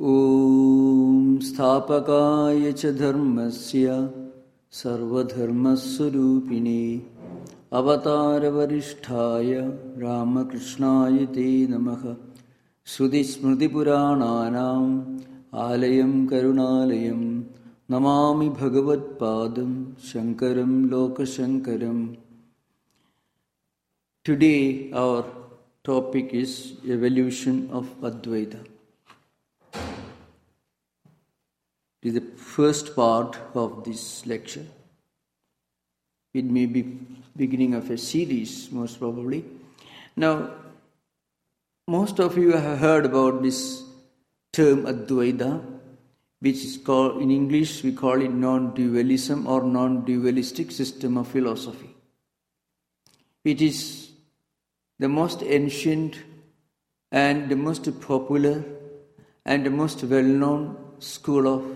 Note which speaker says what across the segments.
Speaker 1: Om Sthapakaya cha dharmasya sarvadharmaswarupine avatara varisthaya ramakrishnaya te namaha Sudismriti purananam alayam karunalayam namami bhagavat padam shankaram lokashankaram. Today our topic is evolution of Advaita. It is the first part of this lecture. It may be beginning of a series, most probably. Now, most of you have heard about this term Advaita, which is called, in English, we call it non-dualism or non-dualistic system of philosophy. It is the most ancient and the most popular and the most well-known school of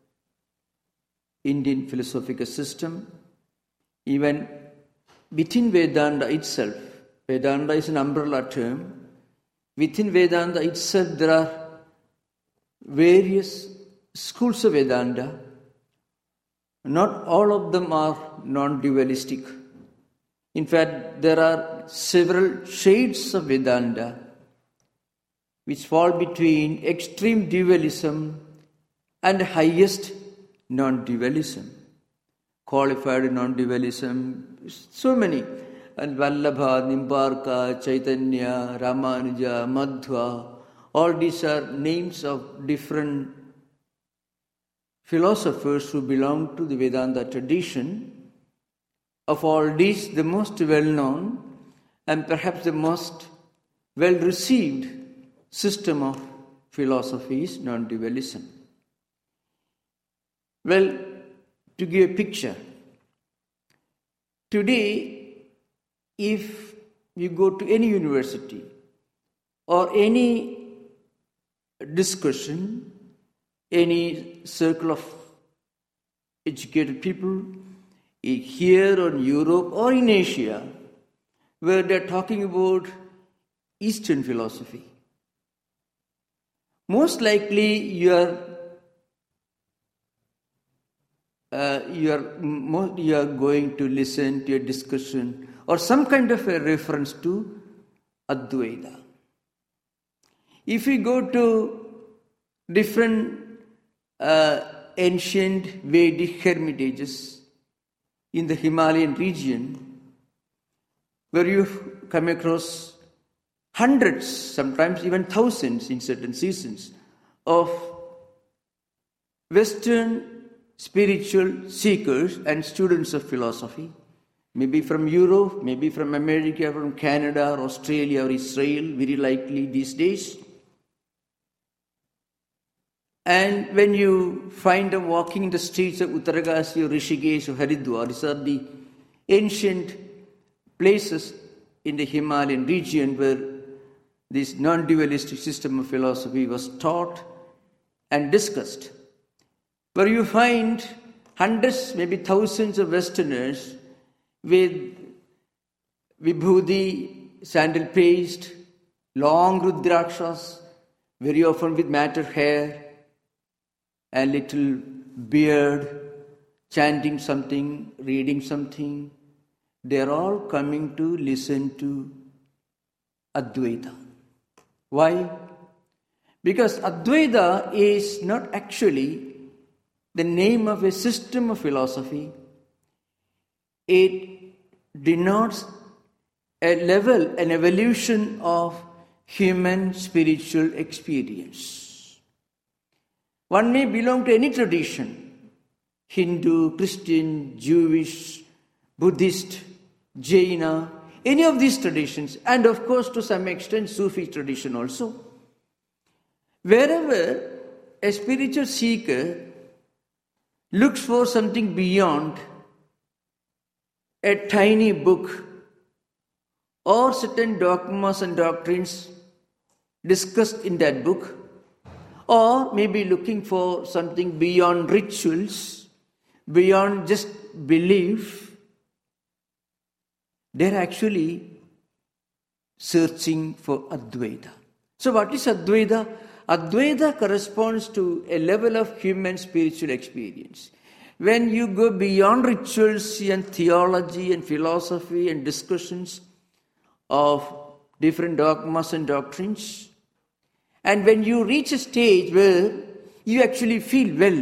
Speaker 1: Indian philosophical system. Even within Vedanta itself, Vedanta is an umbrella term. Within Vedanta itself, there are various schools of Vedanta. Not all of them are non-dualistic. In fact, there are several shades of Vedanta which fall between extreme dualism and highest non-dualism. Qualified non-dualism, so many. And Vallabha, Nimbarka, Chaitanya, Ramanuja, Madhva, all these are names of different philosophers who belong to the Vedanta tradition. Of all these, the most well-known and perhaps the most well-received system of philosophy is non-dualism. Well, to give a picture, today, if you go to any university or any discussion, any circle of educated people, here or in Europe or in Asia, where they're talking about Eastern philosophy, most likely you are going to listen to a discussion or some kind of a reference to Advaita. If we go to different ancient Vedic hermitages in the Himalayan region, where you come across hundreds, sometimes even thousands in certain seasons, of Western spiritual seekers and students of philosophy, maybe from Europe, maybe from America, from Canada, or Australia, or Israel, very likely these days. And when you find them walking in the streets of Uttarakashi or Rishikesh or Haridwar, these are the ancient places in the Himalayan region where this non-dualistic system of philosophy was taught and discussed, where you find hundreds, maybe thousands of Westerners with vibhuti, sandal paste, long rudrakshas, very often with matted hair, and little beard, chanting something, reading something. They are all coming to listen to Advaita. Why? Because Advaita is not actually the name of a system of philosophy. It denotes a level, an evolution of human spiritual experience. One may belong to any tradition, Hindu, Christian, Jewish, Buddhist, Jaina, any of these traditions, and of course to some extent Sufi tradition also. Wherever a spiritual seeker looks for something beyond a tiny book or certain dogmas and doctrines discussed in that book, or maybe looking for something beyond rituals, beyond just belief, they're actually searching for Advaita. So what is Advaita? Advaita corresponds to a level of human spiritual experience. When you go beyond rituals and theology and philosophy and discussions of different dogmas and doctrines, and when you reach a stage where you actually feel, well,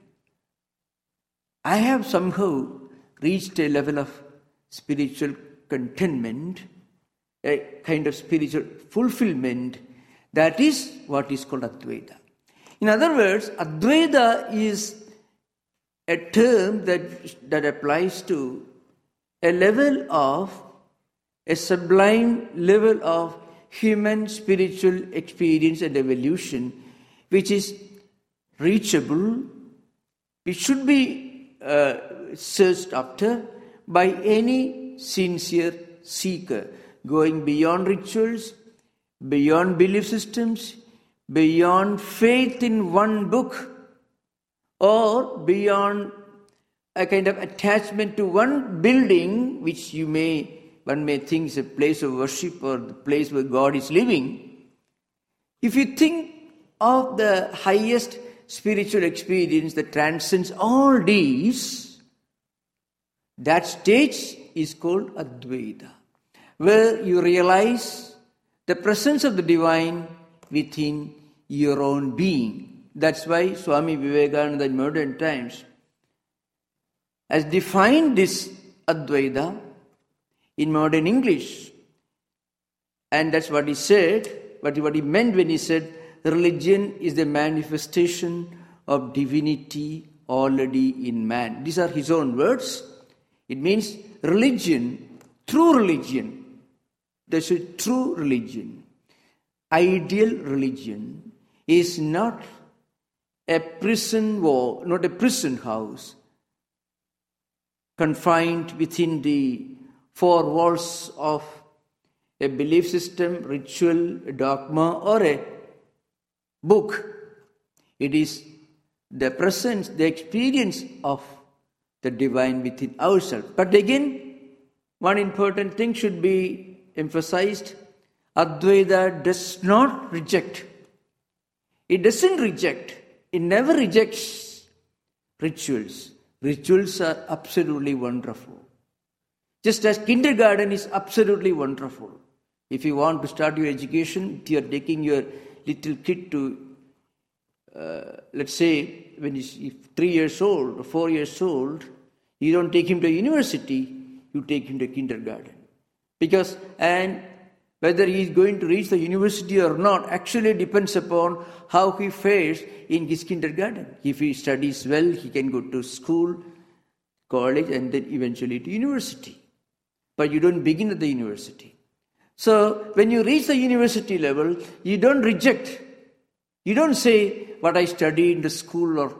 Speaker 1: I have somehow reached a level of spiritual contentment, a kind of spiritual fulfillment, that is what is called Advaita. In other words, Advaita is a term that applies to a level of, a sublime level of human spiritual experience and evolution, which is reachable, which should be searched after by any sincere seeker, going beyond rituals, beyond belief systems, beyond faith in one book, or beyond a kind of attachment to one building, which one may think is a place of worship or the place where God is living. If you think of the highest spiritual experience that transcends all these, that stage is called Advaita, where you realize the presence of the divine within your own being. That's why Swami Vivekananda in modern times has defined this Advaita in modern English. And that's what he said, what he meant when he said, religion is the manifestation of divinity already in man. These are his own words. It means religion, true religion. There's a true religion. Ideal religion is not a prison wall, not a prison house, confined within the four walls of a belief system, ritual, a dogma, or a book. It is the presence, the experience of the divine within ourselves. But again, one important thing should be emphasized. Advaita does not reject. It doesn't reject. It never rejects rituals. Rituals are absolutely wonderful. Just as kindergarten is absolutely wonderful. If you want to start your education, if you are taking your little kid to, let's say, when he's 3 years old or 4 years old, you don't take him to university, you take him to kindergarten. And whether he is going to reach the university or not actually depends upon how he fares in his kindergarten. If he studies well, he can go to school, college, and then eventually to university. But you don't begin at the university. So when you reach the university level, you don't reject. You don't say, what I studied in the school or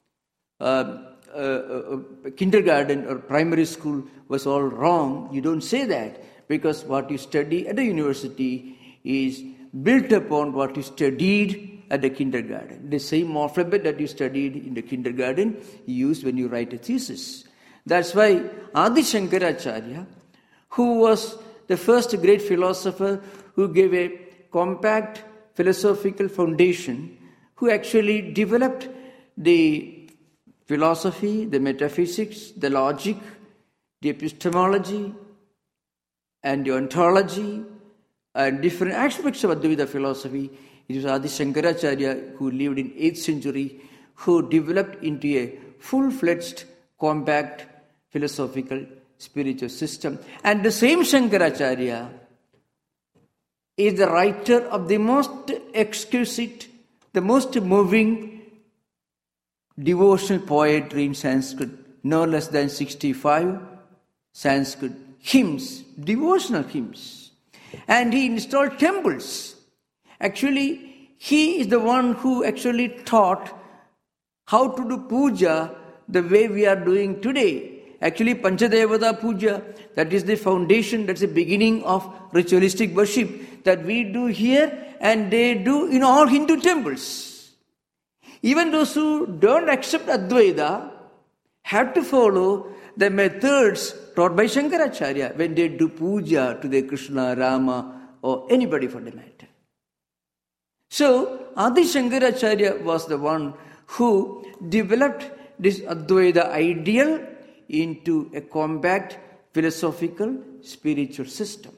Speaker 1: kindergarten or primary school was all wrong. You don't say that, because what you study at the university is built upon what you studied at the kindergarten. The same alphabet that you studied in the kindergarten, you use when you write a thesis. That's why Adi Shankaracharya, who was the first great philosopher who gave a compact philosophical foundation, who actually developed the philosophy, the metaphysics, the logic, the epistemology, and the ontology, and different aspects of Advaita philosophy. It was Adi Shankaracharya, who lived in 8th century, who developed into a full-fledged, compact, philosophical, spiritual system. And the same Shankaracharya is the writer of the most exquisite, the most moving devotional poetry in Sanskrit, no less than 65 Sanskrit hymns, devotional hymns. And he installed temples. Actually, he is the one who actually taught how to do puja the way we are doing today. Actually, Panchadevata puja, that is the foundation, that's the beginning of ritualistic worship that we do here and they do in all Hindu temples. Even those who don't accept Advaita have to follow the methods taught by Shankaracharya when they do puja to the Krishna, Rama, or anybody for the matter. So, Adi Shankaracharya was the one who developed this Advaita ideal into a compact philosophical spiritual system.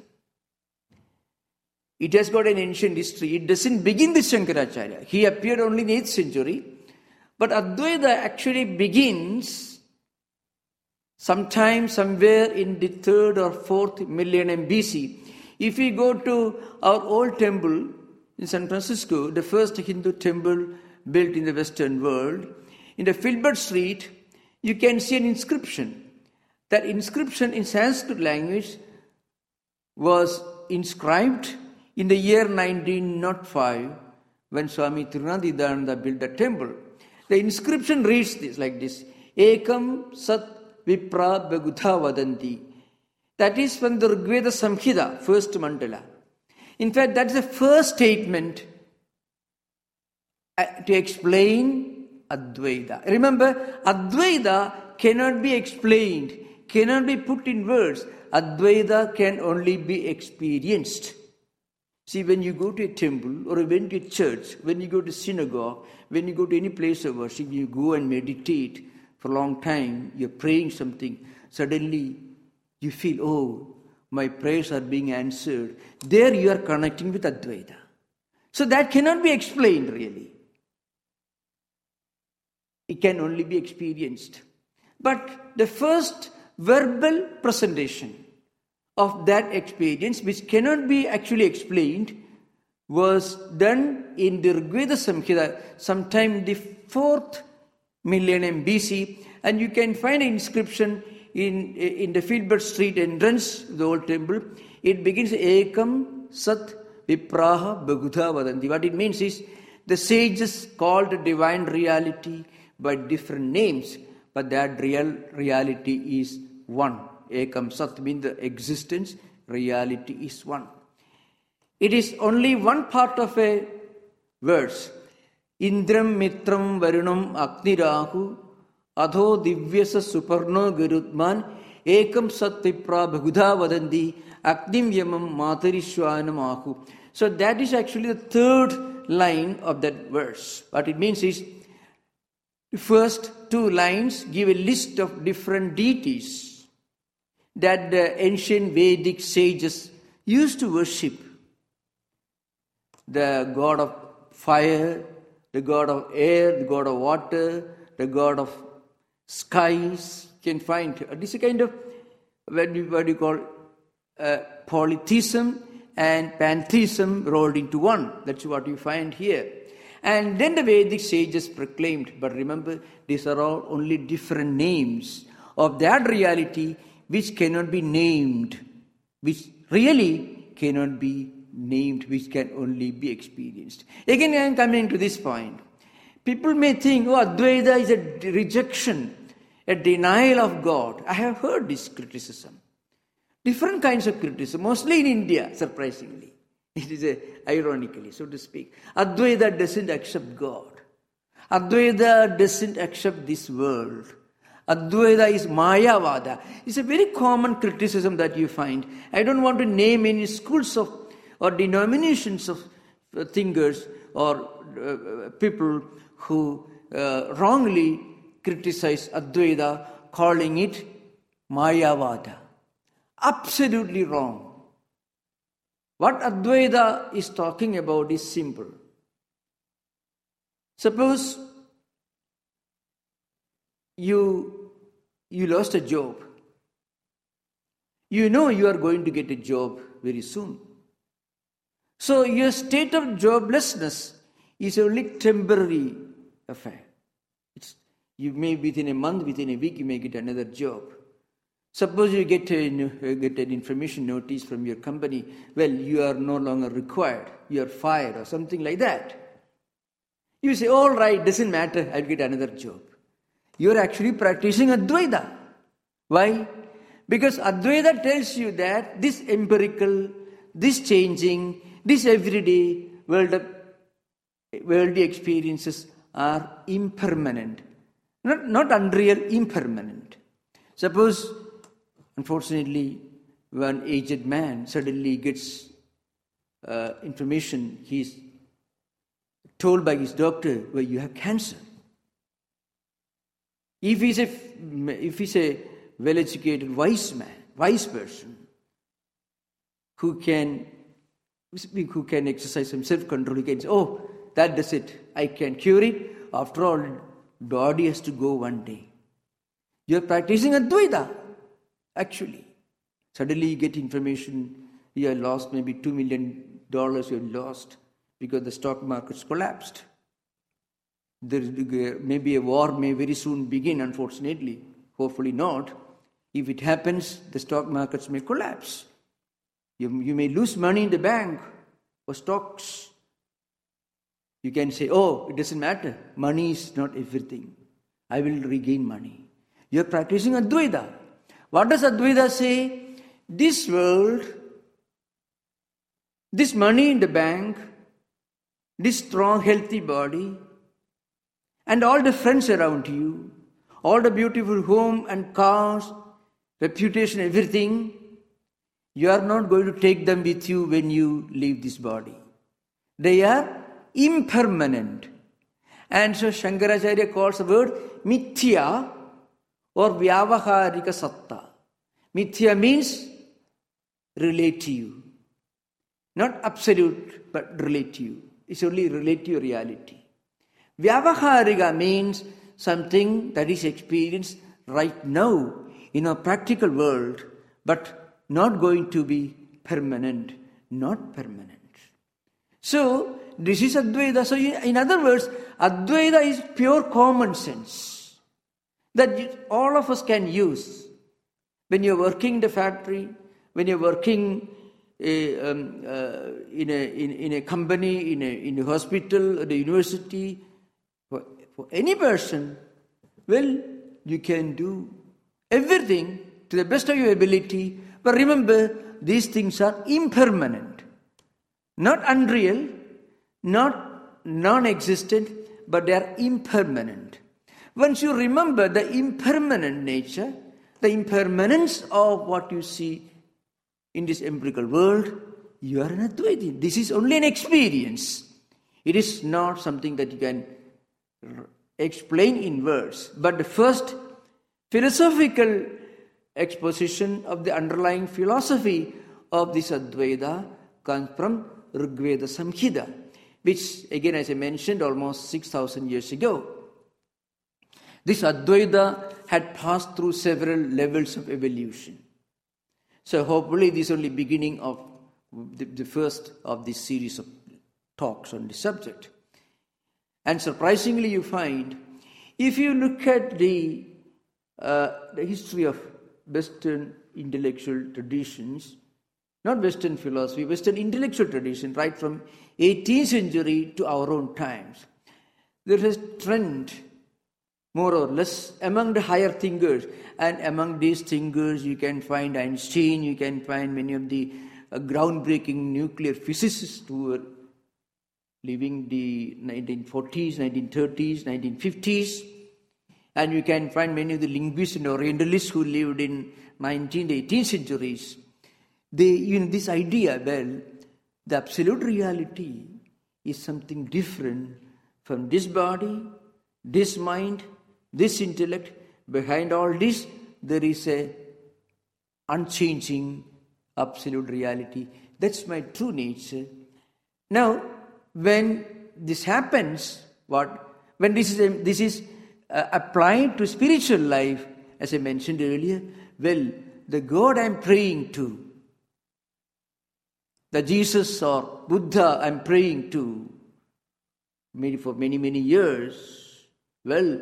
Speaker 1: It has got an ancient history. It doesn't begin with Shankaracharya. He appeared only in the 8th century. But Advaita actually begins sometime somewhere in the 3rd or 4th millennium BC. If we go to our old temple in San Francisco, the first Hindu temple built in the Western world, in the Filbert Street, you can see an inscription. That inscription in Sanskrit language was inscribed in the year 1905 when Swami Tirunadayananda built the temple. The inscription reads this like this: Ekam Sat Vipra Begudha Vadanti. That is from the Rigveda Samhita, first mandala. In fact, that's the first statement to explain Advaita. Remember, Advaita cannot be explained, cannot be put in words. Advaita can only be experienced. See, when you go to a temple or when to a church, when you go to synagogue, when you go to any place of worship, you go and meditate for a long time, you're praying something, suddenly you feel, oh, my prayers are being answered. There you are connecting with Advaita. So that cannot be explained really. It can only be experienced. But the first verbal presentation of that experience, which cannot be actually explained, was done in the Rigveda Samhita sometime in the 4th millennium BC, and you can find an inscription in the Filbert Street entrance, the old temple. It begins Ekam Sat Vipraha Begudha Vadanti. What it means is the sages called the divine reality by different names, but that real reality is one. Ekam Sat means the existence, reality is one. It is only one part of a verse. Indram Mitram Varunam Agnirahu Adho Divyasa Suparno Garutman Ekam Sat Vipra Begudha Vadanti Agnim Yamam Matarishwanam Ahu. So that is actually the 3rd line of that verse. What it means is, the first 2 lines give a list of different deities that the ancient Vedic sages used to worship. The god of fire, the god of air, the god of water, the god of skies. You can find this is a kind of what you call polytheism and pantheism rolled into one. That's what you find here. And then the Vedic sages proclaimed, but remember, these are all only different names of that reality which cannot be named, which really cannot be named, which can only be experienced. Again, I am coming to this point. People may think, oh, Advaita is a rejection, a denial of God. I have heard this criticism. Different kinds of criticism, mostly in India, surprisingly. It is ironically, so to speak. Advaita doesn't accept God. Advaita doesn't accept this world. Advaita is Mayavada. It's a very common criticism that you find. I don't want to name any schools of or denominations of thinkers or people who wrongly criticize Advaita, calling it Mayavada. Absolutely wrong. What Advaita is talking about is simple. Suppose you lost a job. You know you are going to get a job very soon. So your state of joblessness is only temporary affair. You may within a month, within a week, you may get another job. Suppose you get an information notice from your company, well, you are no longer required, you are fired or something like that. You say, all right, doesn't matter, I'll get another job. You are actually practicing Advaita. Why? Because Advaita tells you that this empirical, this changing, this everyday worldly experiences are impermanent. Not unreal, impermanent. Suppose, unfortunately, one aged man suddenly gets information he's told by his doctor, well, you have cancer. If he's a well-educated, wise person, who can exercise some self-control, he can say, oh, that does it. I can cure it. After all, body has to go one day. You are practicing Advaita, actually. Suddenly you get information, you have lost maybe $2 million you have lost because the stock markets collapsed. Maybe a war may very soon begin, unfortunately. Hopefully not. If it happens, the stock markets may collapse. You may lose money in the bank or stocks. You can say, oh, it doesn't matter. Money is not everything. I will regain money. You are practicing Advaita. What does Advaita say? This world, this money in the bank, this strong, healthy body, and all the friends around you, all the beautiful home and cars, reputation, everything, you are not going to take them with you when you leave this body. They are impermanent. And so Shankaracharya calls the word mithya or vyavaharika satta. Mithya means relative. Not absolute, but relative. It's only relative reality. Vyavaharika means something that is experienced right now in a practical world, but not going to be permanent, not permanent. So, this is Advaita. So, in other words, Advaita is pure common sense that all of us can use. When you're working in the factory, when you're working in a company, in a hospital, at a university, for any person, well, you can do everything to the best of your ability. But remember, these things are impermanent. Not unreal, not non-existent, but they are impermanent. Once you remember the impermanent nature, the impermanence of what you see in this empirical world, you are an Advaiti. This is only an experience. It is not something that you can explain in words. But the first philosophical exposition of the underlying philosophy of this Advaita comes from Rigveda Samhita, which again, as I mentioned, almost 6,000 years ago. This Advaita had passed through several levels of evolution. So hopefully this is only beginning of the first of this series of talks on this subject. And surprisingly you find, if you look at the history of Western intellectual traditions, not Western philosophy, Western intellectual tradition, right from 18th century to our own times, there is a trend, more or less, among the higher thinkers. And among these thinkers, you can find Einstein, you can find many of the groundbreaking nuclear physicists who were living the 1940s, 1930s, 1950s. And you can find many of the linguists and Orientalists who lived in 19th, 18th centuries. This idea, well, the absolute reality is something different from this body, this mind, this intellect. Behind all this, there is a unchanging absolute reality. That's my true nature. Now, when this happens, when this is applied to spiritual life, as I mentioned earlier, well, the God I'm praying to, the Jesus or Buddha I'm praying to, maybe for many, many years, well,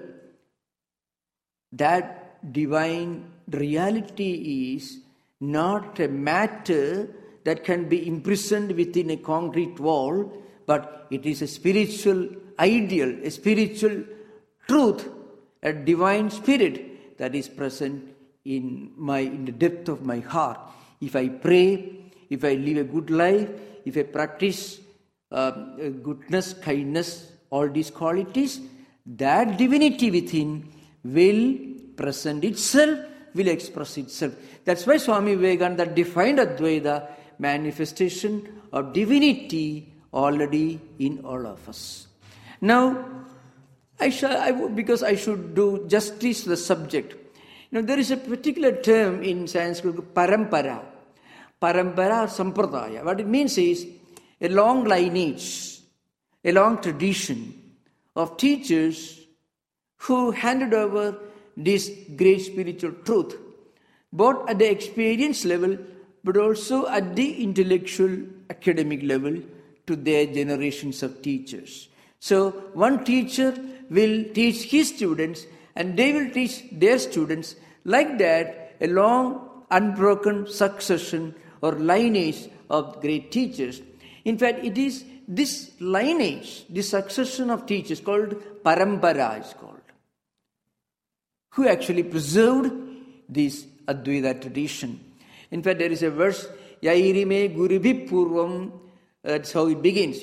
Speaker 1: that divine reality is not a matter that can be imprisoned within a concrete wall, but it is a spiritual ideal, a spiritual truth, a divine spirit that is present in the depth of my heart. If I pray, if I live a good life, if I practice goodness, kindness, all these qualities, that divinity within will present itself, will express itself. That's why Swami Vivekananda defined Advaita, manifestation of divinity already in all of us. Now, because I should do justice to the subject. There is a particular term in Sanskrit, parampara. Parampara or sampradaya. What it means is a long lineage, a long tradition of teachers who handed over this great spiritual truth, both at the experience level, but also at the intellectual, academic level, to their generations of teachers. So one teacher will teach his students, and they will teach their students. Like that, a long, unbroken succession or lineage of great teachers. In fact, it is this lineage, this succession of teachers called parampara is called, who actually preserved this Advaita tradition. In fact, there is a verse, Yairime Guribhi Purvam, that's how it begins,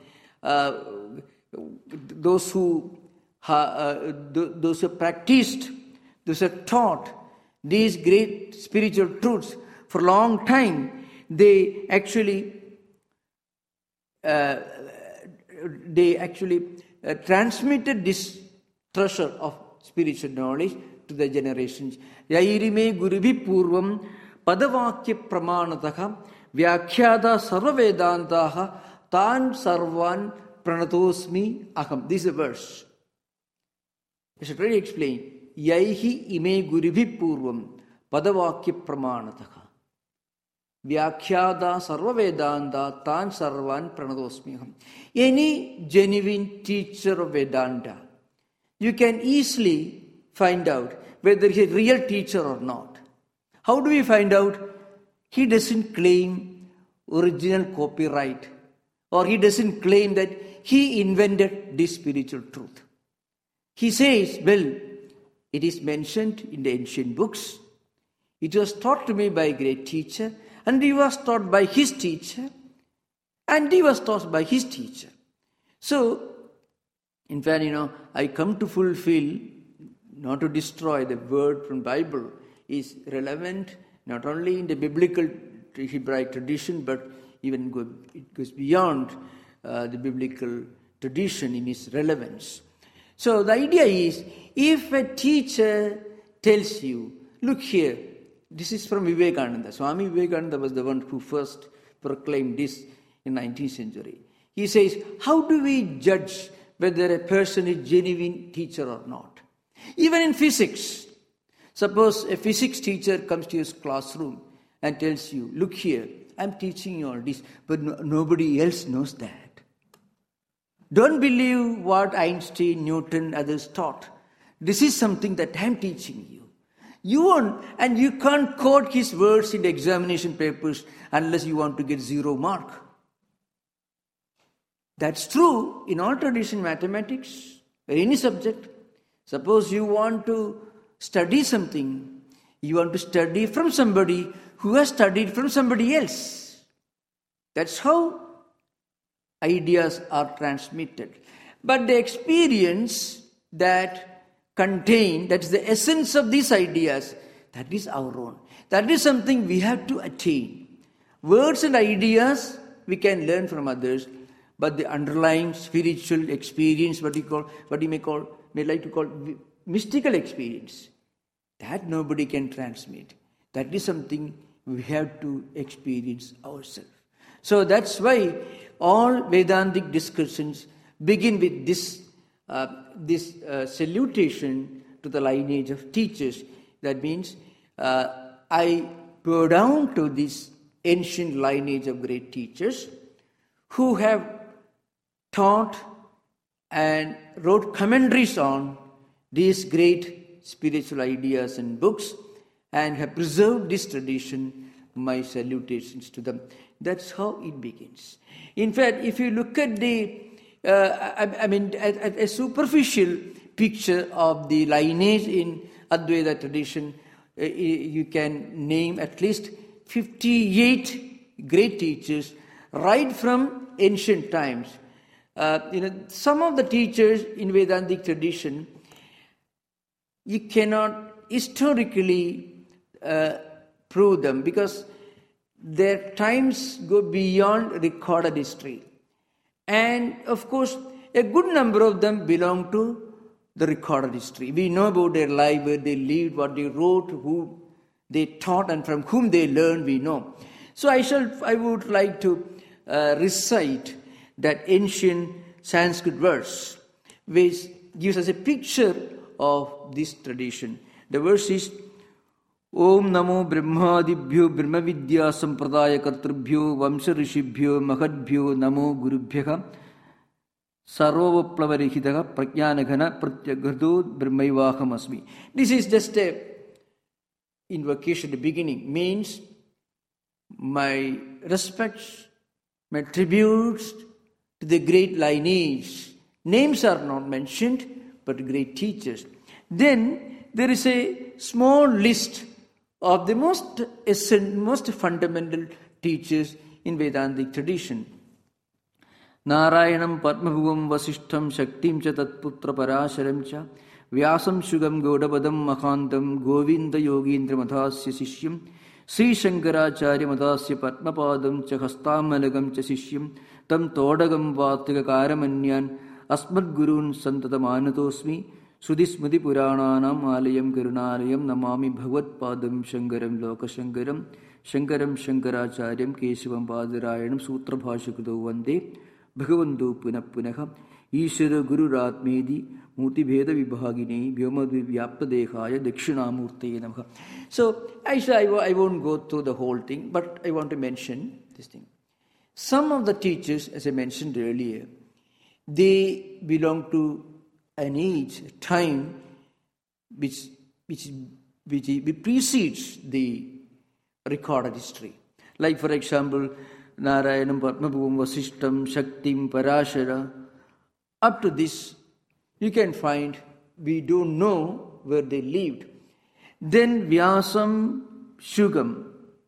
Speaker 1: those who practiced, those who taught these great spiritual truths for a long time, they actually transmitted this treasure of spiritual knowledge to the generations. Yairime Guribhi Purvam Padavakya Pramanataha Vyakhyada Sarva Vedantaha Tan Sarvan Pranatosmi Aham. This is a verse. I should really explain. Yaihi ime Guribhi Purvam Padavakya Pramanataha Vyakhyada Sarva Vedanta Tan Sarvan Pranatosmi Aham. Any genuine teacher of Vedanta, you can easily find out whether he is a real teacher or not. How do we find out? He doesn't claim original copyright, or he doesn't claim that he invented this spiritual truth. He says, well, it is mentioned in the ancient books. It was taught to me by a great teacher, and he was taught by his teacher, and he was taught by his teacher. So, in fact, I come to fulfill, not to destroy the word from Bible, is relevant not only in the biblical Hebraic tradition, but even it goes beyond the biblical tradition in its relevance. So the idea is, if a teacher tells you, look here, this is from Vivekananda. Swami Vivekananda was the one who first proclaimed this in 19th century. He says, how do we judge whether a person is a genuine teacher or not? Even in physics, suppose a physics teacher comes to your classroom and tells you, look here, I'm teaching you all this, but nobody else knows that. Don't believe what Einstein, Newton, others taught. This is something that I'm teaching you. You won't, and you can't quote his words in the examination papers unless you want to get 0 mark. That's true in all tradition mathematics, or any subject. Suppose you want to study something, you want to study from somebody who has studied from somebody else. That's how ideas are transmitted. But the experience that that's the essence of these ideas, that is our own. That is something we have to attain. Words and ideas we can learn from others, but the underlying spiritual experience, what you may like to call mystical experience, that nobody can transmit. That is something we have to experience ourselves. So that's why all Vedantic discussions begin with this salutation to the lineage of teachers. That means I bow down to this ancient lineage of great teachers who have taught and wrote commentaries on these great spiritual ideas and books and have preserved this tradition. My salutations to them. That's how it begins. In fact, if you look at a superficial picture of the lineage in Advaita tradition, you can name at least 58 great teachers right from ancient times. Some of the teachers in Vedantic tradition, you cannot historically prove them because their times go beyond recorded history. And of course, a good number of them belong to the recorded history. We know about their life, where they lived, what they wrote, who they taught, and from whom they learned, we know. So I would like to recite that ancient Sanskrit verse, which gives us a picture of this tradition. The verse is, Om Namo Brahmadibhyo Brahma Vidya Sampradaya Kartribhyo Vamsa Rishibhyo Mahadbhyo Namo Gurubhyaha Sarvavaplavarihitaha Prajnanaghana Pratyagado Brahmaivaham Asmi. This is just a invocation at the beginning. Means my respects, my tributes to the great lineage. Names are not mentioned, but great teachers. Then there is a small list of the most fundamental teachers in Vedantic tradition. Narayanam Padmabhuvam Vasishtham Shaktim cha Tatputra Parasharam cha Vyasam Shugam Godapadam Makhantam Govinda Yogindra Madhasya Sishyam Sri Shankaracharya Madhasya Padmapadam cha Hastamalagam cha Sishyam Tam Todagam Vatika Karamanyan Asmad Gurun Santatamanatosmi Sudhismati Purananam Alayam Karunalayam Namami Bhagavad Padam Shankaram Lokashankaram Shankaram Shankaracharyam Keshavam Padarayanam Sutra Bhashakado Vande Bhagavandu Punapunaha Ishara Guru Ratmedi Muti Bheda Vibhagini Vyomad Vyapta Dehaya Dakshinamurti Namaha. So I won't go through the whole thing, but I want to mention this thing. Some of the teachers, as I mentioned earlier, they belong to an age, a time which precedes the recorded history. Like, for example, Narayanam, Padmabhuvam, Vasishtham, Shaktim, Parashara. Up to this, you can find we don't know where they lived. Then Vyasam, Shugam.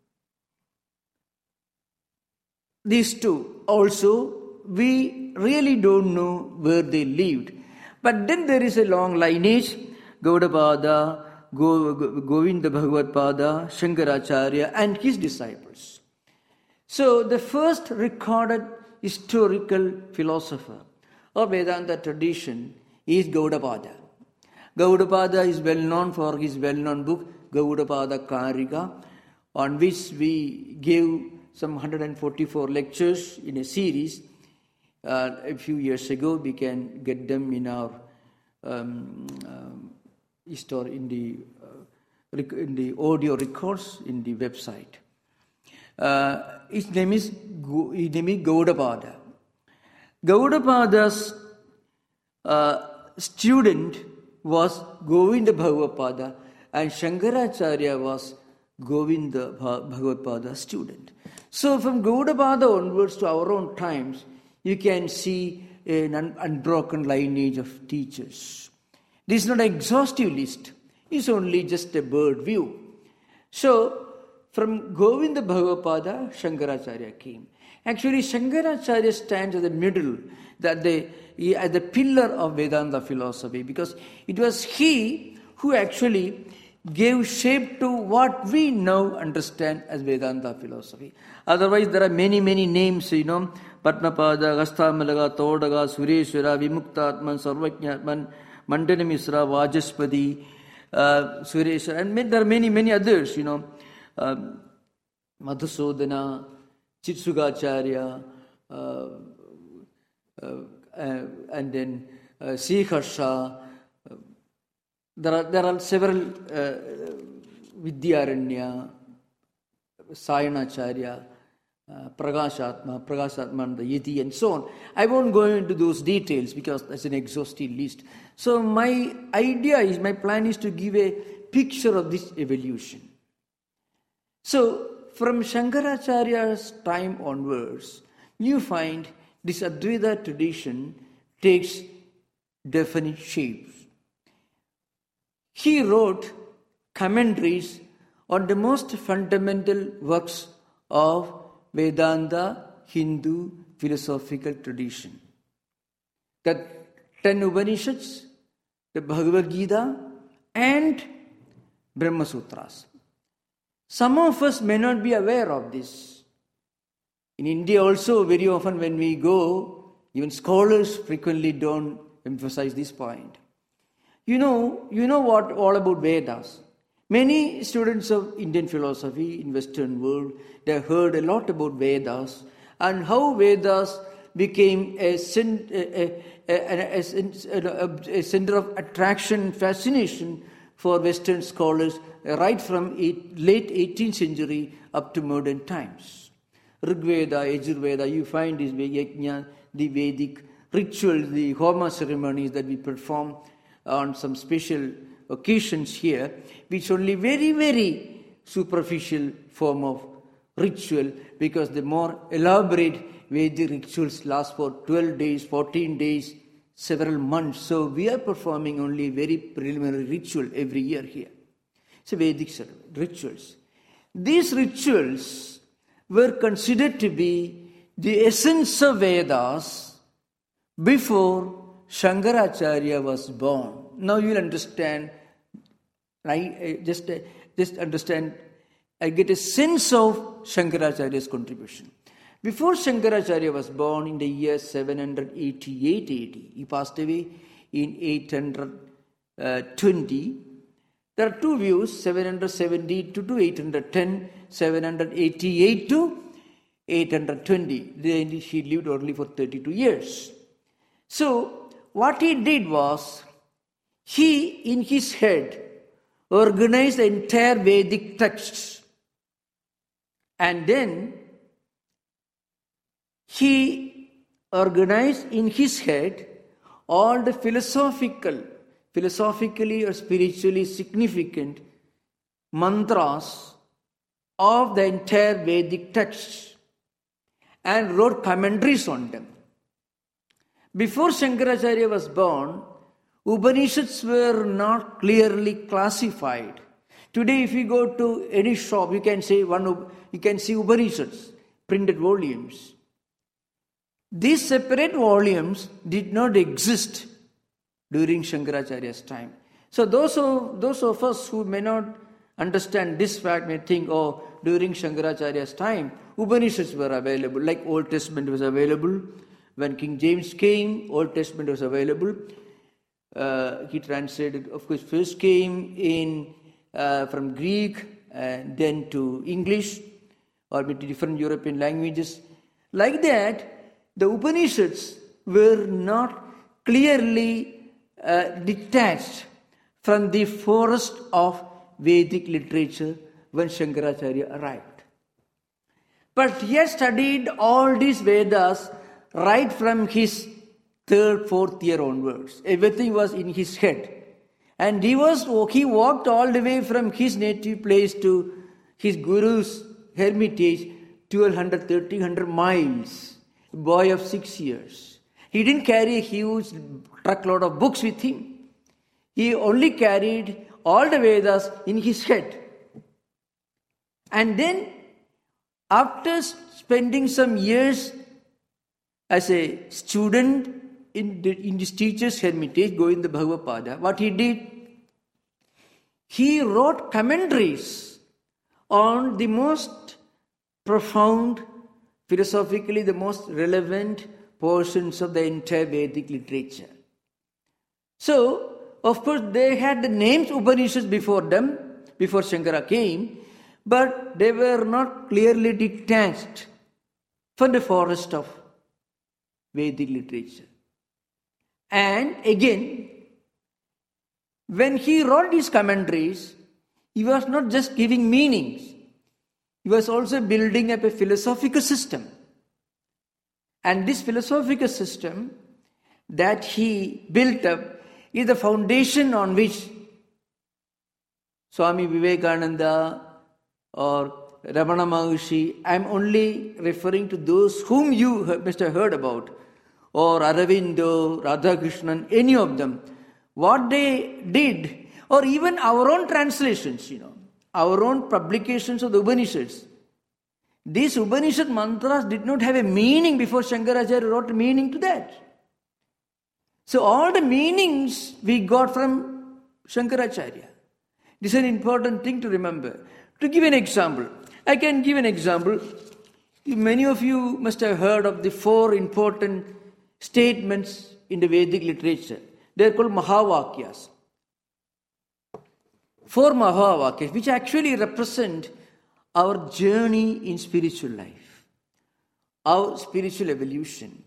Speaker 1: These two also, we really don't know where they lived. But then there is a long lineage, Gaudapada, Govinda Bhagavatpada, Shankaracharya, and his disciples. So the first recorded historical philosopher of Vedanta tradition is Gaudapada. Gaudapada is well known for his well-known book, Gaudapada Karika, on which we gave some 144 lectures in a series. A few years ago, we can get them in our in the audio records in the website. His name is Gaudapada. Gaudapada's student was Govinda Bhagavatpada, and Shankaracharya was Govinda Bhagavatpada's student. So from Gaudapada onwards to our own times, you can see an unbroken lineage of teachers. This is not an exhaustive list. It's only just a bird view. So, from Govinda Bhagavatpada, Shankaracharya came. Actually, Shankaracharya stands at the middle, at the pillar of Vedanta philosophy, because it was he who actually gave shape to what we now understand as Vedanta philosophy. Otherwise, there are many names, Padmapada, Hastamalaga, Todaga, Sureshwara, Vimuktatman, Sarvajñatman, Mandana Misra, Vajaspati, Sureshwara, and there are many others, Madhusudana, Chitsugacharya, and then Sriharsha. There are several Vidyaranya, Sayanacharya, Pragashatman, the Yeti, and so on. I won't go into those details because that's an exhaustive list. So my plan is to give a picture of this evolution. So from Shankaracharya's time onwards, you find this Advaita tradition takes definite shapes. He wrote commentaries on the most fundamental works of Vedanta Hindu philosophical tradition. The 10 Upanishads, the Bhagavad Gita, and Brahma Sutras. Some of us may not be aware of this. In India also, very often when we go Even scholars frequently don't emphasize this point. You know what all about Vedas. Many students of Indian philosophy in Western world, they heard a lot about Vedas and how Vedas became a center of attraction, fascination for Western scholars right from late 18th century up to modern times. Rigveda, Yajurveda, you find this yajna, the Vedic rituals, the Homa ceremonies that we perform on some special occasions here, which only very, very superficial form of ritual, because the more elaborate Vedic rituals last for 12 days, 14 days, several months. So we are performing only very preliminary ritual every year here. It's a Vedic rituals. These rituals were considered to be the essence of Vedas before Shankaracharya was born. Now you will understand, right? Just understand, I get a sense of Shankaracharya's contribution. Before Shankaracharya was born in the year 788 AD, he passed away in 820. There are two views, 772 to 810, 788 to 820. Then he lived only for 32 years. So, what he did was, he in his head organized the entire Vedic texts, and then he organized in his head all the philosophically or spiritually significant mantras of the entire Vedic texts and wrote commentaries on them. Before Shankaracharya was born, Upanishads were not clearly classified. Today, if you go to any shop, you can see Upanishads, printed volumes. These separate volumes did not exist during Shankaracharya's time. So those of us who may not understand this fact may think, during Shankaracharya's time, Upanishads were available, like Old Testament was available. When King James came, Old Testament was available. He translated, of course, first came in from Greek and then to English or with different European languages. Like that, the Upanishads were not clearly detached from the forest of Vedic literature when Shankaracharya arrived. But he had studied all these Vedas right from his 3rd, 4th year onwards. Everything was in his head. And he walked all the way from his native place to his guru's hermitage, 1,200, 1,300 miles. A boy of 6 years. He didn't carry a huge truckload of books with him. He only carried all the Vedas in his head. And then, after spending some years as a student in this teacher's hermitage, Govinda Bhagavapada, what he did, he wrote commentaries on the most profound, philosophically the most relevant portions of the entire Vedic literature. So, of course, they had the names Upanishads before them, before Shankara came, but they were not clearly detached from the forest of Vedic literature. And again, when he wrote these commentaries, he was not just giving meanings. He was also building up a philosophical system. And this philosophical system that he built up is the foundation on which Swami Vivekananda or Ramana Maharshi, I am only referring to those whom you must have heard about, or Aravindo, Radhakrishnan, any of them, what they did, or even our own translations, our own publications of the Upanishads. These Upanishad mantras did not have a meaning before Shankaracharya wrote a meaning to that. So all the meanings we got from Shankaracharya. This is an important thing to remember. To give an example, I can give an example. Many of you must have heard of the 4 important statements in the Vedic literature. They are called Mahavakyas. 4 Mahavakyas, which actually represent our journey in spiritual life, our spiritual evolution.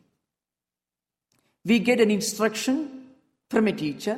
Speaker 1: We get an instruction from a teacher,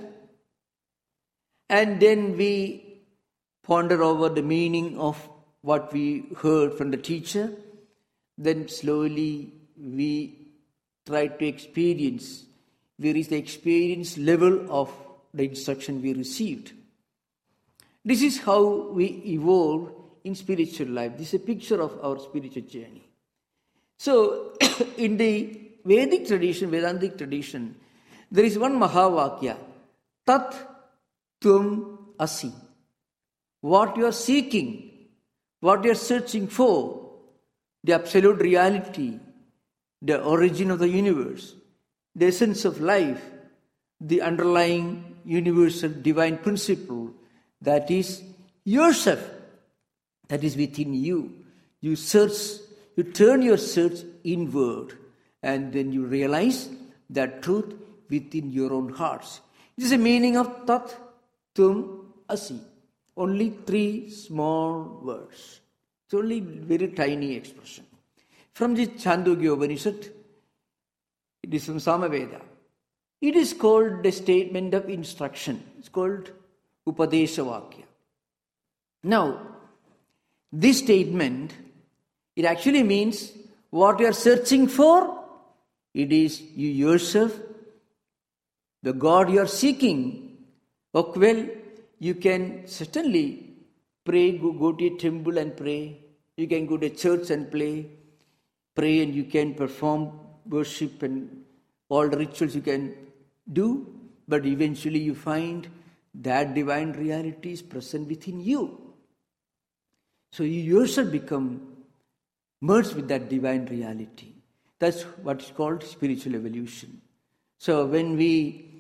Speaker 1: and then we ponder over the meaning of what we heard from the teacher. Then slowly we try to experience, we reach the experience level of the instruction we received. This is how we evolve in spiritual life. This is a picture of our spiritual journey. So, in the Vedic tradition, Vedantic tradition, there is one Mahavakya, Tat Tvam Asi. What you are seeking, what you are searching for, the absolute reality, the origin of the universe, the essence of life, the underlying universal divine principle, that is yourself, that is within you. You search, you turn your search inward, and then you realize that truth within your own hearts. This is the meaning of Tat Tvam Asi. Only 3 small words. It's only very tiny expression. From the Chandogya Upanishad, it is from Samaveda. It is called the statement of instruction. It's called Upadesha Vakya. Now, this statement, it actually means what you are searching for, it is you yourself, the God you are seeking. Oh, well, you can certainly pray, go to a temple and pray. You can go to a church and pray, and you can perform worship and all the rituals you can do. But eventually you find that divine reality is present within you. So you yourself become merged with that divine reality. That's what is called spiritual evolution. So when we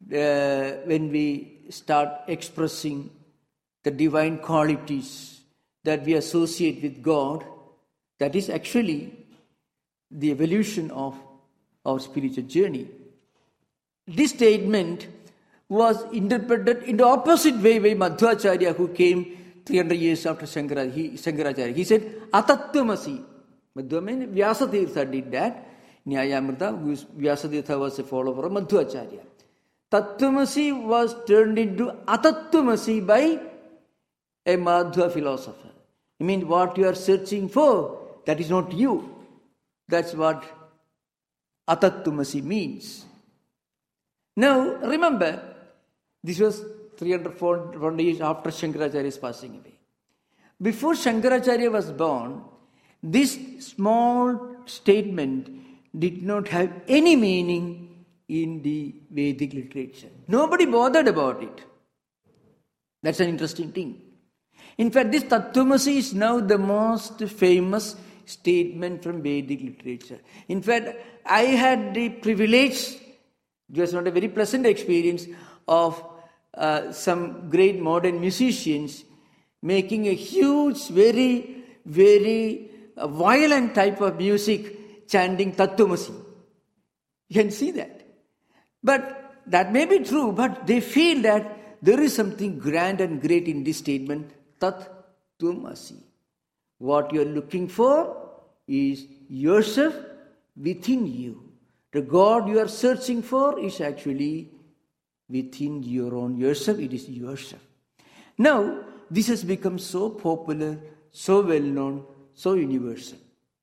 Speaker 1: start expressing the divine qualities that we associate with God, that is actually the evolution of our spiritual journey. This statement was interpreted in the opposite way by Madhvacharya, who came 300 years after Shankaracharya. He said, Atattvam-asi. Madhva, Vyasatirtha did that. Nyayamrita, Vyasatirtha was a follower of Madhvacharya. Tattvam-asi was turned into Atattvam-asi by a Madhva philosopher. I mean, what you are searching for, that is not you. That's what Atattvam-asi means. Now, remember, this was 300 years after Shankaracharya's passing away. Before Shankaracharya was born, this small statement did not have any meaning in the Vedic literature. Nobody bothered about it. That's an interesting thing. In fact, this Tattvam-asi is now the most famous statement from Vedic literature. In fact, I had the privilege, it was not a very pleasant experience, of some great modern musicians making a huge, very, very violent type of music, chanting Tattvam-asi. You can see that. But that may be true, but they feel that there is something grand and great in this statement, Tattvam-asi. What you are looking for is yourself within you. The God you are searching for is actually within your own yourself. It is yourself. Now, this has become so popular, so well known, so universal.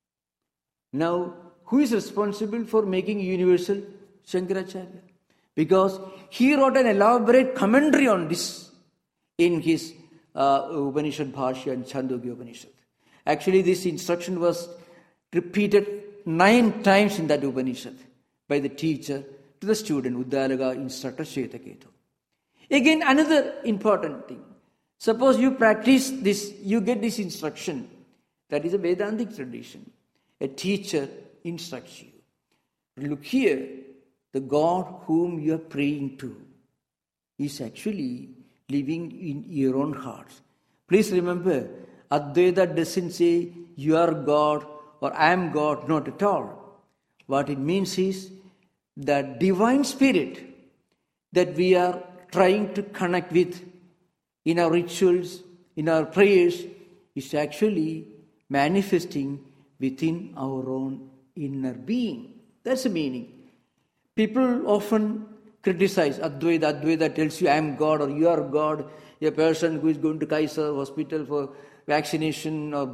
Speaker 1: Now, who is responsible for making universal? Shankaracharya. Because he wrote an elaborate commentary on this in his Upanishad Bhashya and Chandogya Upanishad. Actually, this instruction was repeated 9 times in that Upanishad by the teacher to the student, Uddalaka instructor Shvetaketu. Again, another important thing. Suppose you practice this, you get this instruction. That is a Vedantic tradition. A teacher instructs you. Look here, the God whom you are praying to is actually living in your own heart. Please remember, Advaita doesn't say you are God or I am God, not at all. What it means is the divine spirit that we are trying to connect with in our rituals, in our prayers, is actually manifesting within our own inner being. That's the meaning. People often criticize Advaita. Advaita tells you, I am God or you are God. A person who is going to Kaiser hospital for vaccination or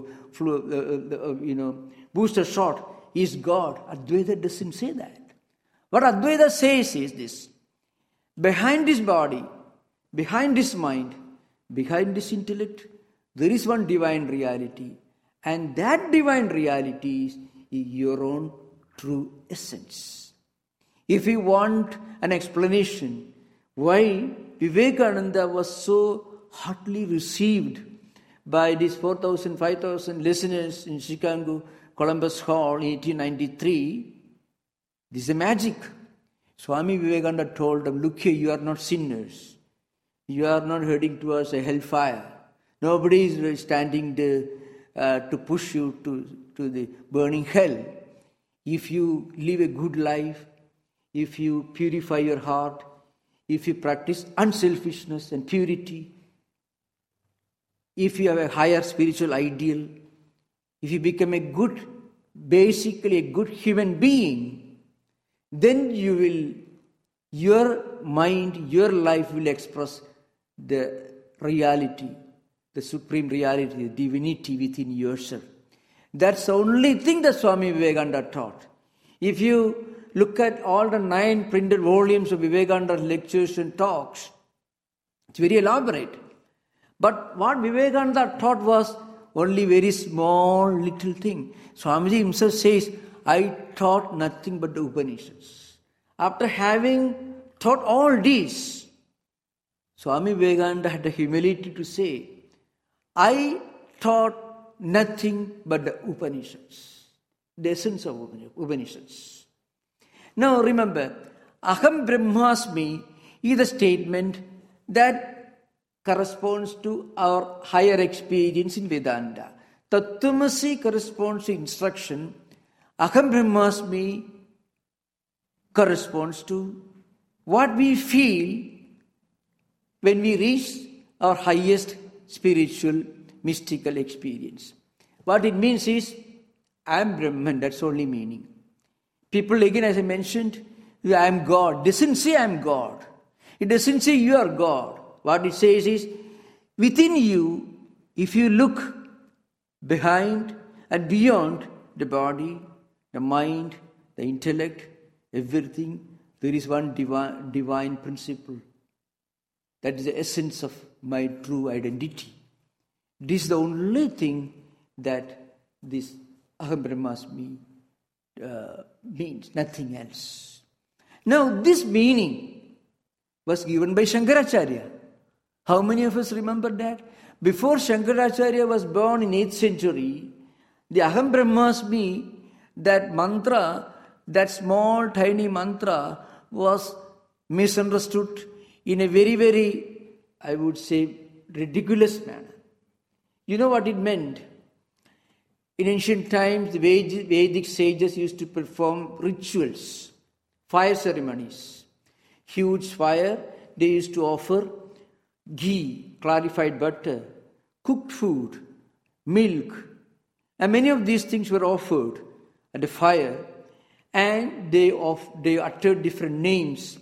Speaker 1: booster shot is God. Advaita doesn't say that. What Advaita says is this: behind this body, behind this mind, behind this intellect, there is one divine reality. And that divine reality is your own true essence. If you want an explanation why Vivekananda was so hotly received by these 4,000, 5,000 listeners in Chicago, Columbus Hall in 1893, this is a magic. Swami Vivekananda told them, look here, you are not sinners. You are not heading towards a hellfire. Nobody is standing there to push you to the burning hell. If you live a good life, if you purify your heart, if you practice unselfishness and purity, if you have a higher spiritual ideal, if you become basically a good human being, then your mind, your life will express the reality, the supreme reality, the divinity within yourself. That's the only thing that Swami Vivekananda taught. If you look at all the 9 printed volumes of Vivekananda's lectures and talks, it's very elaborate. But what Vivekananda taught was only very small little thing. Swamiji himself says, I taught nothing but the Upanishads. After having taught all these, Swami Vivekananda had the humility to say, I taught nothing but the Upanishads, the essence of Upanishads. Now remember, Aham Brahmasmi is a statement that corresponds to our higher experience in Vedanta. Tattvamasi corresponds to instruction. Aham Brahmasmi corresponds to what we feel when we reach our highest spiritual, mystical experience. What it means is, I am Brahman, that's only meaning. People, again, as I mentioned, I am God. It doesn't say I am God. It doesn't say you are God. What it says is, within you, if you look behind and beyond the body, the mind, the intellect, everything, there is one divine principle. That is the essence of my true identity. This is the only thing that this Aham Brahmasmi means, nothing else. Now, this meaning was given by Shankaracharya. How many of us remember that? Before Shankaracharya was born in 8th century, the Aham Brahmasmi, that mantra, that small tiny mantra, was misunderstood in a very, very, I would say, ridiculous manner. You know what it meant? In ancient times, the Vedic sages used to perform rituals, fire ceremonies. Huge fire, they used to offer ghee, clarified butter, cooked food, milk. And many of these things were offered at the fire, and they uttered different names,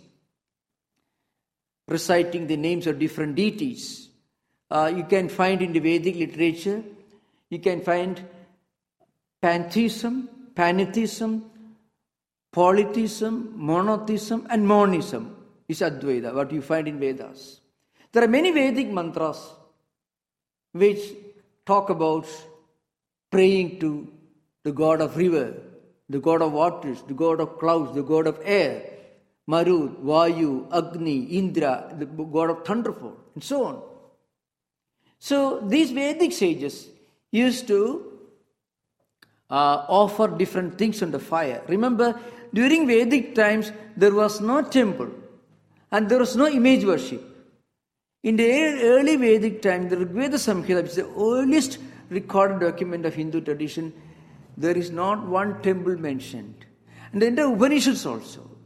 Speaker 1: reciting the names of different deities. You can find in the Vedic literature, you can find pantheism, pantheism, polytheism, monotheism, and monism is Advaita, what you find in Vedas. There are many Vedic mantras which talk about praying to the god of river, the god of waters, the god of clouds, the god of air, Marut, Vayu, Agni, Indra, the god of thunderfall, and so on. So these Vedic sages used to offer different things on the fire. Remember, during Vedic times, there was no temple and there was no image worship. In the early Vedic time, the Rigveda Samhita, which is the earliest recorded document of Hindu tradition, there is not one temple mentioned. And then the Upanishads also.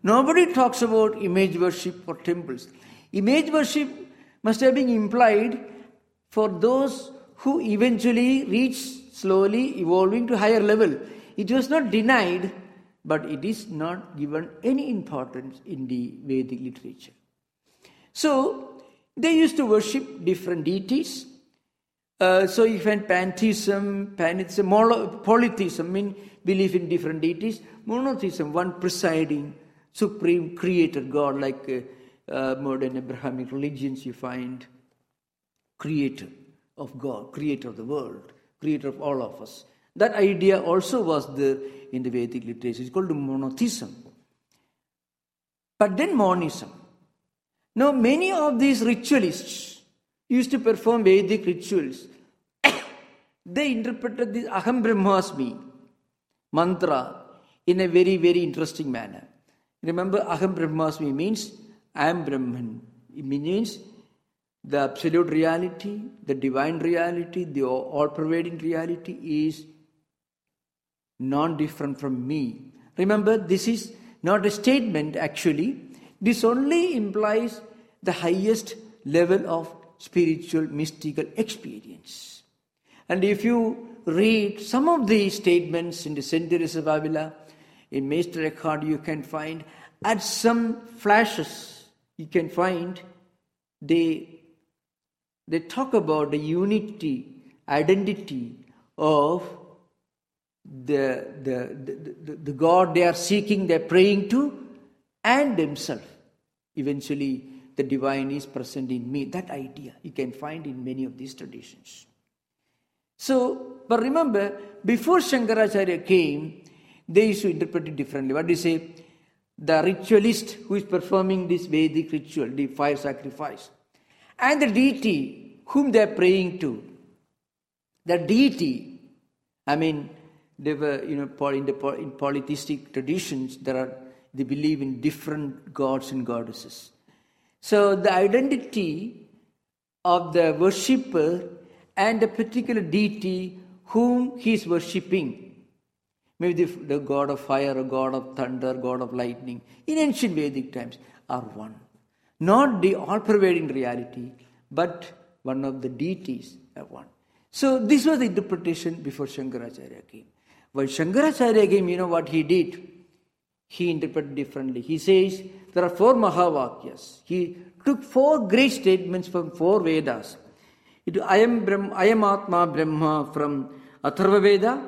Speaker 1: Nobody talks about image worship or temples. Image worship must have been implied for those who eventually reach slowly evolving to higher level. It was not denied, but it is not given any importance in the Vedic literature. So, they used to worship different deities. So you find pantheism, polytheism, mean belief in different deities. Monotheism, one presiding, supreme creator God, like modern Abrahamic religions you find. Creator of God, creator of the world, creator of all of us. That idea also was there in the Vedic literature. It's called monotheism. But then monism. Now, many of these ritualists used to perform Vedic rituals. They interpreted this Aham Brahmasmi mantra in a very, very interesting manner. Remember, Aham Brahmasmi means I am Brahman. It means the absolute reality, the divine reality, the all-pervading reality is non-different from me. Remember, this is not a statement actually. This only implies the highest level of spiritual, mystical experience. And if you read some of these statements in the St. Teresa of Avila, in Meister Eckhart, you can find, at some flashes, you can find they talk about the unity, identity of the God they are seeking, they are praying to, and themselves. Eventually, the divine is present in me. That idea you can find in many of these traditions. So, but remember, before Shankaracharya came, they used to interpret it differently. What do you say? The ritualist who is performing this Vedic ritual, the fire sacrifice, and the deity whom they are praying to. The deity, I mean, they were, in polytheistic traditions, they believe in different gods and goddesses. So the identity of the worshipper and the particular deity whom he is worshipping, maybe the god of fire, or god of thunder, god of lightning, in ancient Vedic times, are one. Not the all-pervading reality, but one of the deities are one. So this was the interpretation before Shankaracharya came. When Shankaracharya came, you know what he did? He interpreted differently. He says there are 4 Mahavakyas. He took 4 great statements from 4 Vedas. I am Atma Brahma from Atharva Veda.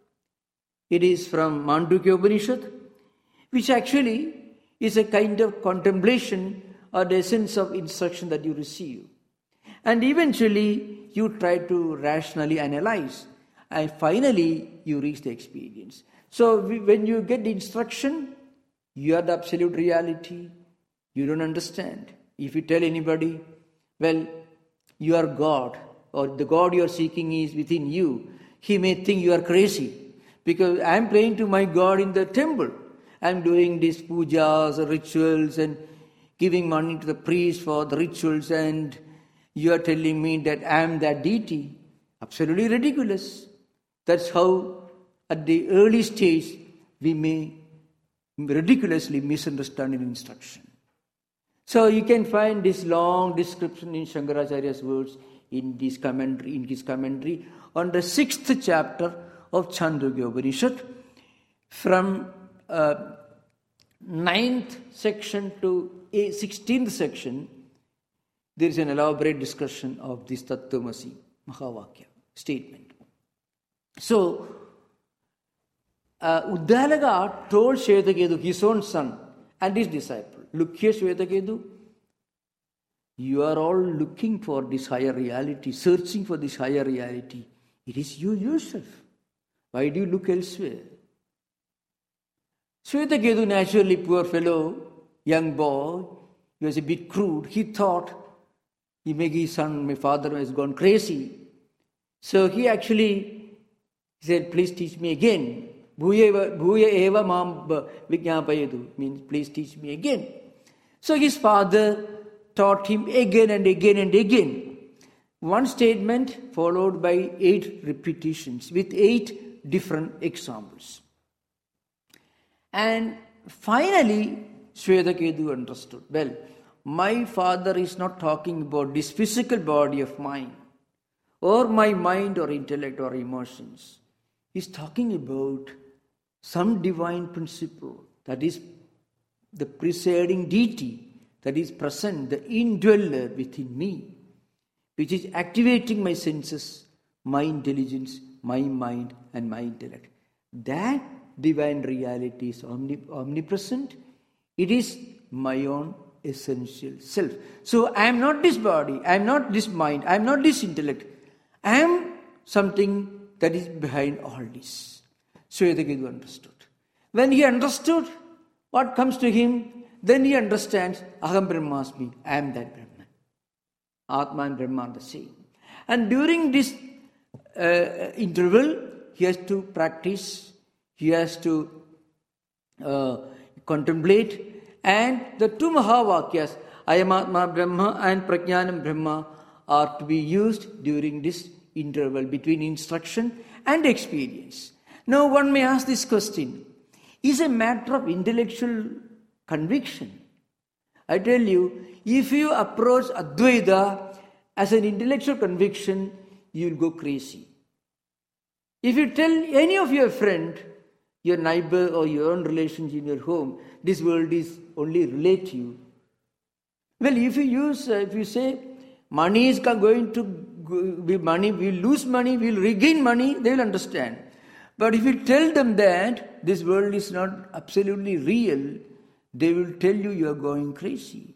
Speaker 1: It is from Mandukya Upanishad, which actually is a kind of contemplation or the essence of instruction that you receive. And eventually, you try to rationally analyze. And finally, you reach the experience. So when you get the instruction, you are the absolute reality. You don't understand. If you tell anybody, well, you are God, or the God you are seeking is within you, he may think you are crazy. Because I am praying to my God in the temple. I am doing these pujas or rituals and giving money to the priest for the rituals, and you are telling me that I am that deity. Absolutely ridiculous. That's how at the early stage we may ridiculously misunderstand an instruction. So you can find this long description in Shankaracharya's words in his commentary on the 6th chapter of Chandogya Upanishad, from 9th section to 16th section. There is an elaborate discussion of this Tattvamasi Mahavakya statement. So, Uddalaka told Shvetaketu, his own son, and his disciple, look here, Shvetaketu, you are all looking for this higher reality, searching for this higher reality. It is you yourself. Why do you look elsewhere? Shvetaketu, naturally, poor fellow, young boy, he was a bit crude. He thought, his son, my father has gone crazy. So he actually said, please teach me again. Bhuya eva mam vijñāpayatu, means please teach me again. So his father taught him again and again and again. One statement followed by 8 repetitions with 8 different examples. And finally, Shvetaketu understood. Well, my father is not talking about this physical body of mine, or my mind or intellect or emotions. He's talking about some divine principle, that is the presiding deity that is present, the indweller within me, which is activating my senses, my intelligence, my mind and my intellect. That divine reality is omnipresent. It is my own essential self. So I am not this body, I am not this mind, I am not this intellect. I am something that is behind all this. Shvetaketu understood. When he understood what comes to him, then he understands Aham Brahmasmi, I am that Brahman. Atma and Brahma are the same. And during this interval, he has to practice, he has to contemplate, and the two Mahavakyas, Ayam Atma Brahma and Prajnanam Brahma, are to be used during this interval between instruction and experience. Now one may ask this question, is a matter of intellectual conviction? I tell you, if you approach Advaita as an intellectual conviction, you will go crazy. If you tell any of your friend, your neighbor or your own relations in your home, this world is only relative. Well, if you say money is going to be money, we will lose money, we will regain money, they will understand. But if you tell them that this world is not absolutely real, they will tell you you are going crazy.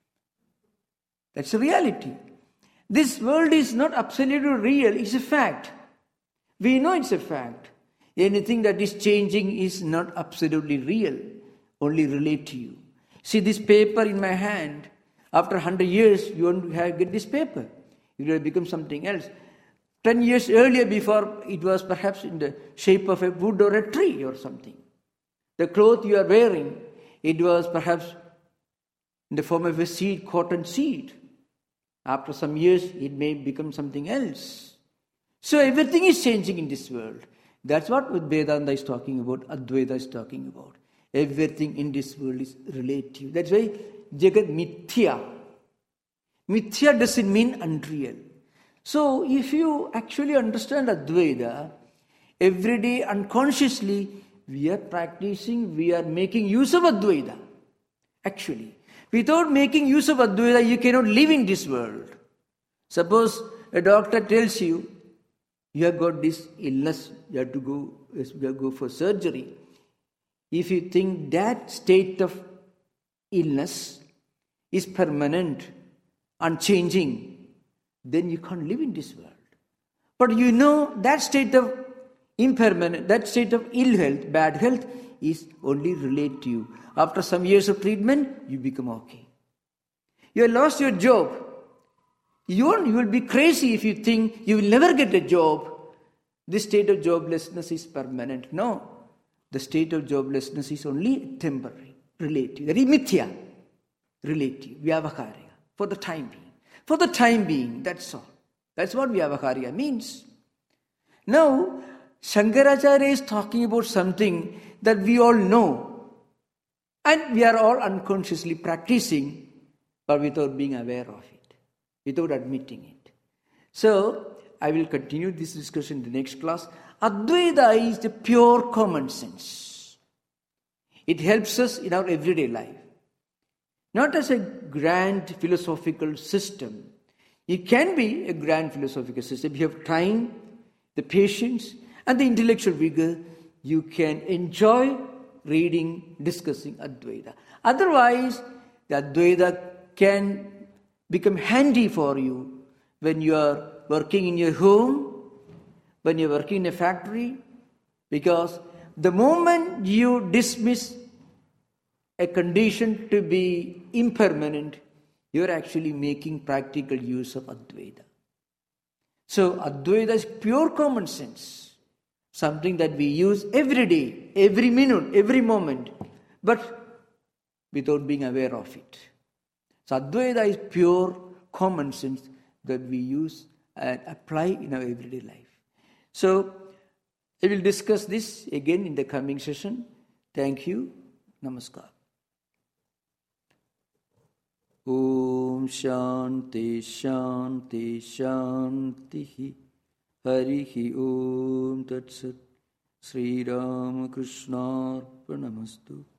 Speaker 1: That's the reality. This world is not absolutely real, it's a fact. We know it's a fact. Anything that is changing is not absolutely real, only relative. See this paper in my hand, after 100 years you won't get this paper. It will become something else. 10 years earlier, before, it was perhaps in the shape of a wood or a tree or something. The cloth you are wearing, it was perhaps in the form of a seed, cotton seed. After some years, it may become something else. So everything is changing in this world. That's what Vedanta is talking about, Advaita is talking about. Everything in this world is relative. That's why Jagat Mithya. Mithya doesn't mean unreal. So if you actually understand Advaita, every day unconsciously we are practicing, we are making use of Advaita. Actually, without making use of Advaita, you cannot live in this world. Suppose a doctor tells you, you have got this illness, you have to go for surgery. If you think that state of illness is permanent, unchanging, then you can't live in this world. But you know that state of impermanent, that state of ill health, bad health is only relative. After some years of treatment, you become okay. You have lost your job. You will be crazy if you think you will never get a job. This state of joblessness is permanent. No. The state of joblessness is only temporary, relative. That is mithya, relative, vyavakarya, for the time being. For the time being, that's all. That's what vyavakarya means. Now, Shankaracharya is talking about something that we all know. And we are all unconsciously practicing, but without being aware of it, without admitting it. So, I will continue this discussion in the next class. Advaita is the pure common sense. It helps us in our everyday life. Not as a grand philosophical system. It can be a grand philosophical system. If you have time, the patience, and the intellectual vigor, you can enjoy reading, discussing Advaita. Otherwise, the Advaita can become handy for you when you are working in your home, when you are working in a factory, because the moment you dismiss a condition to be impermanent, you are actually making practical use of Advaita. So Advaita is pure common sense, something that we use every day, every minute, every moment, but without being aware of it. So Advaita is pure common sense that we use and apply in our everyday life. So I will discuss this again in the coming session. Thank you. Namaskar. Om Shanti शांति शांति। हरि ओम तत्सत्। श्री राम कृष्णार्पणमस्तु।